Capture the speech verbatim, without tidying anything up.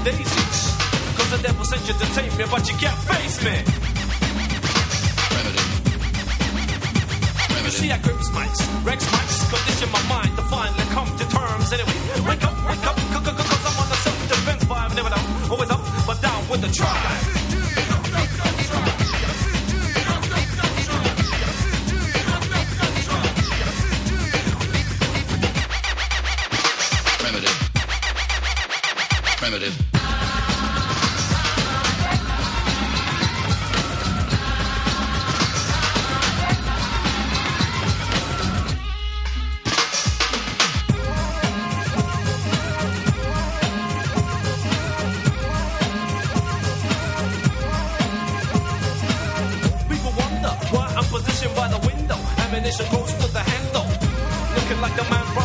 daisies. Cause the devil sent you to tame me, but you can't face me. Remedy. You see, I grip mics, Rex mics, condition my mind to finally come to terms. Anyway, wake up, wake up, cause I'm on the self-defense vibe. Never down, always up, but down with the tribe. Primitive. People wonder why I'm positioned by the window. Ammunition goes to the handle, looking like a man.